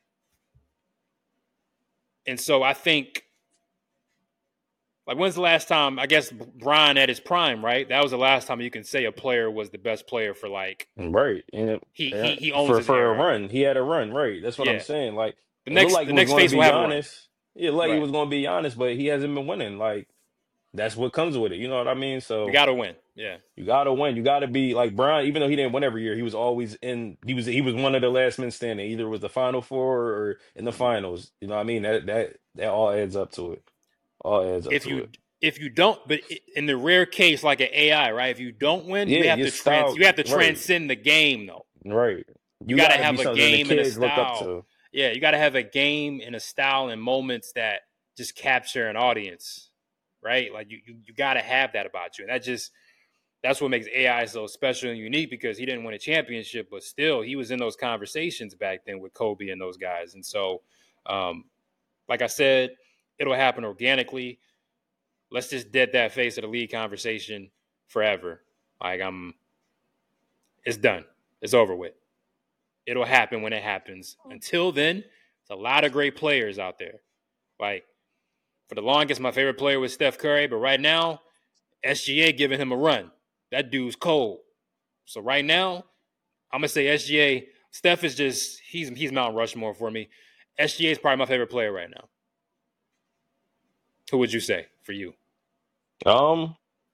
And so I think, like, when's the last time? I guess Brian at his prime, right? That was the last time you can say a player was the best player for like, right? And it, he, yeah, he he owns for his for era. a run. He had a run, right? That's what Yeah. I'm saying. Like the next like the next face will have a run. Yeah, like Right. he was going to be honest, but he hasn't been winning. Like that's what comes with it. You know what I mean? So you got to win. Yeah, you got to win. You got to be like Brian. Even though he didn't win every year, he was always in. He was he was one of the last men standing. Either it was the Final Four or in the finals. You know what I mean? That that that all adds up to it. All adds up if to you it. if you don't, but in the rare case like an A I, right? If you don't win, Yeah, you have your to style- trans you have to right. transcend the game though. Right. You, gotta, gotta have be a something the game and a kids look up style. to. Yeah, you got to have a game and a style and moments that just capture an audience, right? Like you, you, you got to have that about you, and that just that's what makes A I so special and unique because he didn't win a championship, but still he was in those conversations back then with Kobe and those guys, and so, um, like I said, it'll happen organically. Let's just dead that face of the league conversation forever. Like I'm, it's done. It's over with. It'll happen when it happens. Until then, there's a lot of great players out there. Like, for the longest, my favorite player was Steph Curry, but right now, S G A giving him a run. That dude's cold. So right now, I'm gonna say S G A. Steph is just he's he's Mount Rushmore for me. S G A is probably my favorite player right now. Who would you say for you? Um,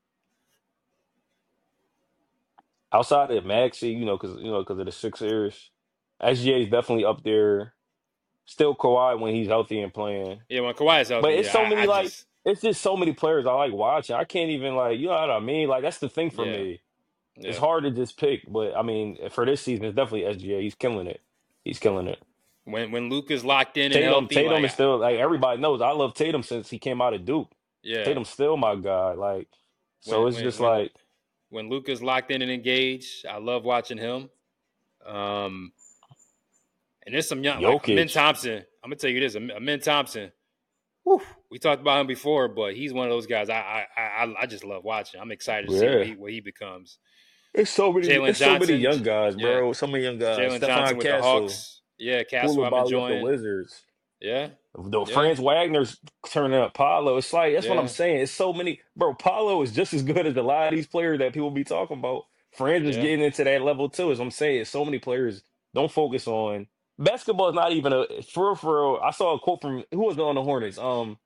outside of Maxey, you know, because you know, because of the Sixers, S G A is definitely up there. Still Kawhi when he's healthy and playing. Yeah, when Kawhi is healthy, But it's yeah, so I, many I like just it's just so many players I like watching. I can't even like you know what I mean. Like that's the thing for yeah, me. It's yeah. hard to just pick. But I mean, for this season, it's definitely S G A. He's killing it. He's killing it. When when Luka's locked in and Tatum, healthy, Tatum like is still like everybody knows. I love Tatum since he came out of Duke. yeah, Tatum's still my guy. Like so, when it's when just when like when Luka's locked in and engaged, I love watching him. Um, And there's some young, like Amin Jokic. Thompson. I'm gonna tell you this, Amin Thompson. Whew, we talked about him before, but he's one of those guys I I I, I just love watching. I'm excited to see what Yeah. he what he becomes. It's so many Jalen it's so many Johnson, young guys, yeah. bro. So many young guys. Jalen Stephon Johnson with the Castle, Hawks. Yeah, Castle I'm Koulibaly with the enjoying. Wizards. Yeah. The Yeah. Franz Wagner's turning up. Paulo. It's like that's what I'm Yeah. saying. It's so many, bro. Paulo is just as good as a lot of these players that people be talking about. Franz is Yeah. getting into that level too. As I'm saying, so many players don't focus on basketball. Is not even a for real, for real. I saw a quote from who was on the Hornets. Um,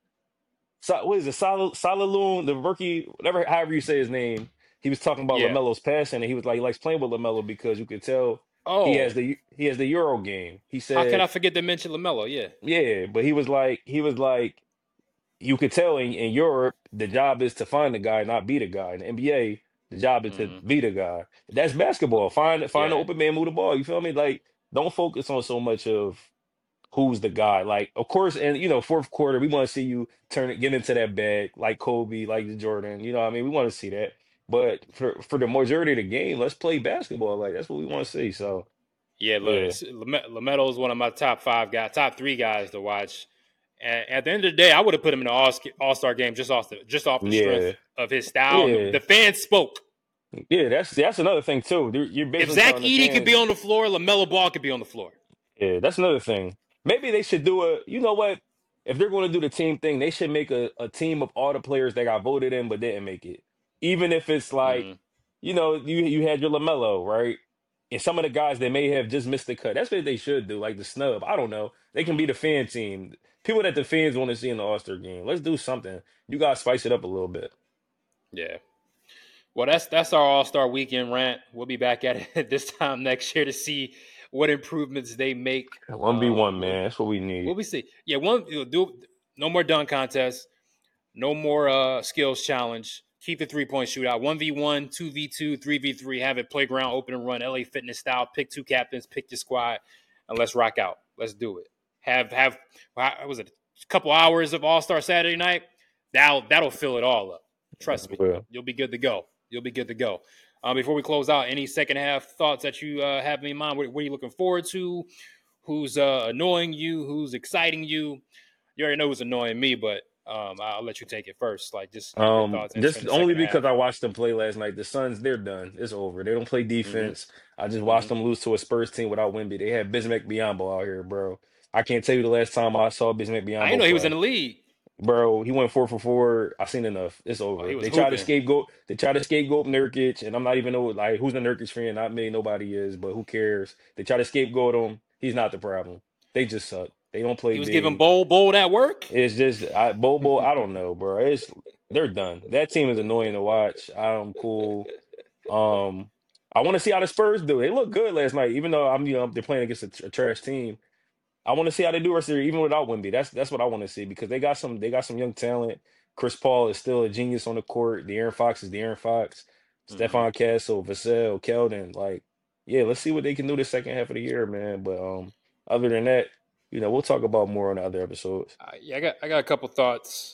Sa- what is it? Sal Salaloon, the rookie, whatever, however you say his name. He was talking about Yeah. LaMelo's passing, and he was like, he likes playing with LaMelo because you could tell he has Oh, the he has the Euro game. He how can said, I forget to mention LaMelo? Yeah. yeah, but he was like, he was like, you could tell in, in Europe, the job is to find the guy, not be the guy. In the N B A, the job is to Mm-hmm. be the guy. That's basketball. Find find the Yeah. open man, move the ball. You feel me? Like, don't focus on so much of who's the guy. Like, of course, and you know, fourth quarter, we want to see you turn it, get into that bag, like Kobe, like Jordan. You know what I mean? We want to see that. But for for the majority of the game, let's play basketball. Like, that's what we want to see. So, Yeah, look, yeah. it's- Lame- LaMelo is one of my top five guys, top three guys to watch. And at the end of the day, I would have put him in the All All Star game just off the just off the Yeah. strength of his style. And the, Yeah. the fans spoke. Yeah, that's that's another thing too. You're you're If basically Zach telling the Edey could be fans. on the floor, LaMelo Ball could be on the floor. Yeah, that's another thing. Maybe they should do a, you know what? If they're going to do the team thing, they should make a, a team of all the players that got voted in but didn't make it. Even if it's like, Mm, you know, you you had your LaMelo, right? And some of the guys that may have just missed the cut. That's what they should do, like the snub. I don't know. They can be mm, the fan team. People that the fans want to see in the All-Star game. Let's do something. You guys spice it up a little bit. yeah. Well, that's that's our All Star Weekend rant. We'll be back at it this time next year to see what improvements they make. one v one, Um, we'll, man. That's what we we'll need. be see. Yeah, one you'll do no more dunk contests. No more uh, skills challenge. Keep the three-point shootout. one v one, two v two, three v three. Have it playground, open and run, L A Fitness style. Pick two captains, pick your squad, and let's rock out. Let's do it. Have, have what was it, a couple hours of All-Star Saturday night? That'll, that'll fill it all up. Trust me. Well, You'll be good to go. You'll be good to go. Um, before we close out, any second half thoughts that you uh, have in mind? What, what are you looking forward to? Who's uh, annoying you? Who's exciting you? You already know who's annoying me, but um, I'll let you take it first. Like, just your Um, thoughts entering just the only second half. because I watched them play last night. The Suns, they're done. It's over. They don't play Mm-hmm. defense. I just watched Mm-hmm. them lose to a Spurs team without Wemby. They had Bismack Biyombo out here, bro. I can't tell you the last time I saw Bismack I didn't Biyombo know he was in play. the league. Bro, he went four for four. I seen enough. It's Oh, he over. was They tried to hooping. scapegoat. They tried to scapegoat Nurkic, and I'm not even know like who's the Nurkic fan. Not me. Nobody is, but who cares? They try to scapegoat him. He's not the problem. They just suck. They don't play He was giving big. bold, bold at work. It's just I, Bobo. I don't know, bro. It's they're done. That team is annoying to watch. I'm cool. Um, I want to see how the Spurs do. They look good last night, even though I'm you know they're playing against a, a trash team. I want to see how they do rest of the year, even without Wemby. That's that's what I want to see because they got some they got some young talent. Chris Paul is still a genius on the court. De'Aaron Fox is De'Aaron Fox. Mm-hmm. Stephon Castle, Vassell, Keldon. Like, yeah, let's see what they can do the second half of the year, man. But um, other than that, you know, we'll talk about more on the other episodes. Uh, yeah, I got I got a couple thoughts.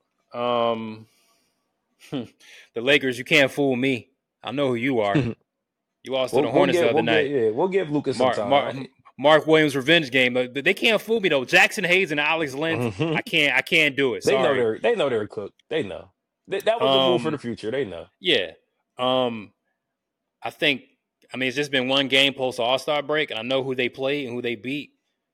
Um, the Lakers, you can't fool me. I know who you are. You lost to We'll the we'll Hornets the get other we'll get night. yeah we'll give Lucas some Mark, Mark, time. Mark Williams revenge game. But they can't fool me though. Jackson Hayes and Alex Len, Mhm. I can't I can't do it. They know Sorry. they're they know they're cooked. They know that that was a move for the Um, future. They know. yeah. Um, I think I mean it's just been one game post All Star break, and I know who they play and who they beat.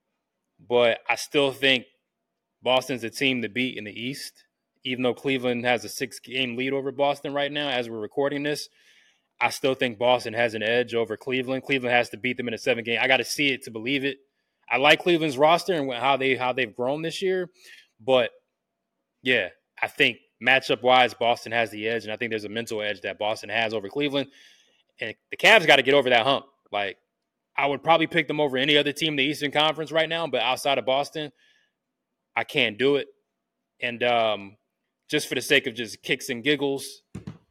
But I still think Boston's a team to beat in the East, even though Cleveland has a six game lead over Boston right now as we're recording this. I still think Boston has an edge over Cleveland. Cleveland has to beat them in a seven game. I got to see it to believe it. I like Cleveland's roster and how they how they've grown this year, but yeah, I think matchup wise, Boston has the edge, and I think there's a mental edge that Boston has over Cleveland. And the Cavs got to get over that hump. Like, I would probably pick them over any other team in the Eastern Conference right now, but outside of Boston, I can't do it. And um, just for the sake of just kicks and giggles,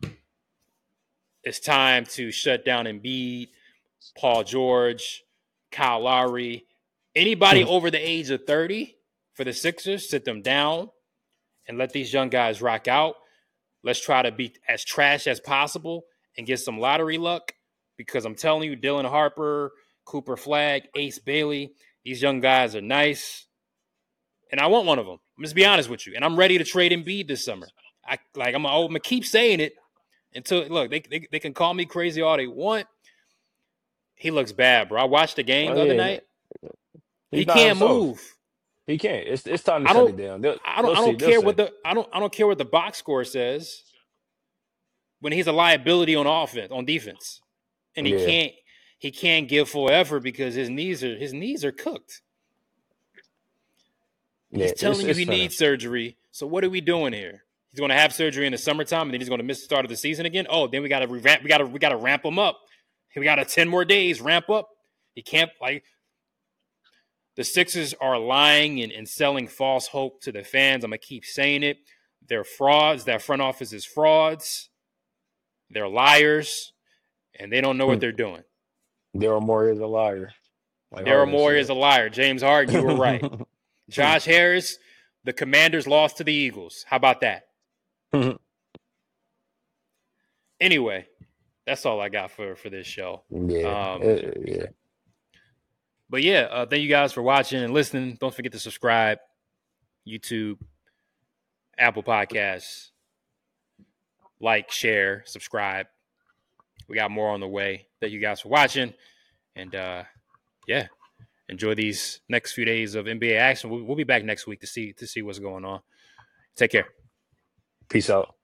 it's time to shut down Embiid, Paul George, Kyle Lowry, anybody over the age of thirty for the Sixers, sit them down and let these young guys rock out. Let's try to be as trash as possible and get some lottery luck because I'm telling you, Dylan Harper, Cooper Flagg, Ace Bailey, These young guys are nice, and I want one of them. I'm just be honest with you, and I'm ready to trade Embiid this summer. I like I'm, I'm gonna keep saying it until look they, they they can call me crazy all they want. He looks bad, bro. I watched the game Oh the other yeah, night. he's He not can't himself. move. He can't. It's it's time to I shut don't. it down. They'll, I don't. they'll I see. don't They'll care see. what the. I don't. I don't care what the box score says. When he's a liability on offense, on defense, and he Yeah, can't. He can't give full effort because his knees are his knees are cooked. yeah. He's It's telling you it's he finna. needs surgery. So what are we doing here? He's going to have surgery in the summertime, and then he's going to miss the start of the season again. Oh, then we got to revamp. We got to we got to ramp him up. We got a ten more days ramp up. He can't like. The Sixers are lying and, and selling false hope to the fans. I'm gonna keep saying it. They're frauds. That front office is frauds. They're liars, and they don't know what they're doing. Daryl Morey is a liar. Like Daryl Harden Morey is said. a liar. James Harden, you were right. Josh Harris, the Commanders lost to the Eagles. How about that? Anyway, that's all I got for, for this show. Yeah, Um, uh, yeah. But yeah, uh, thank you guys for watching and listening. Don't forget to subscribe. YouTube, Apple Podcasts. Like, share, subscribe. We got more on the way. Thank you guys for watching. And uh, yeah, enjoy these next few days of N B A action. We'll, we'll be back next week to see to see what's going on. Take care. Peace out.